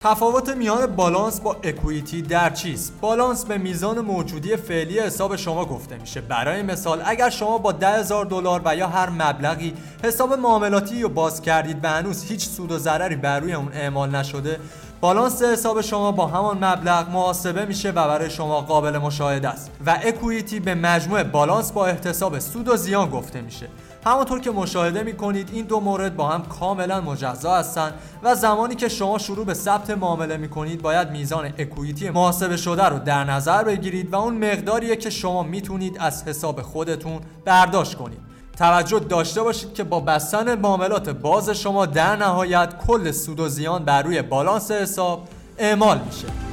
تفاوت میان بالانس با اکویتی در چیست؟ بالانس به میزان موجودی فعلی حساب شما گفته میشه. برای مثال اگر شما با $10,000 و یا هر مبلغی حساب معاملاتی رو باز کردید و هنوز هیچ سود و ضرری بر روی اون اعمال نشده، بالانس حساب شما با همان مبلغ محاسبه میشه و برای شما قابل مشاهده است. و اکویتی به مجموع بالانس با احتساب سود و زیان گفته میشه. همونطور که مشاهده میکنید این دو مورد با هم کاملا مجزا هستند و زمانی که شما شروع به ثبت معامله میکنید باید میزان اکویتی محاسبه شده رو در نظر بگیرید و اون مقداریه که شما میتونید از حساب خودتون برداشت کنید. توجه داشته باشید که با بستن معاملات باز شما در نهایت کل سود و زیان بر روی بالانس حساب اعمال میشه.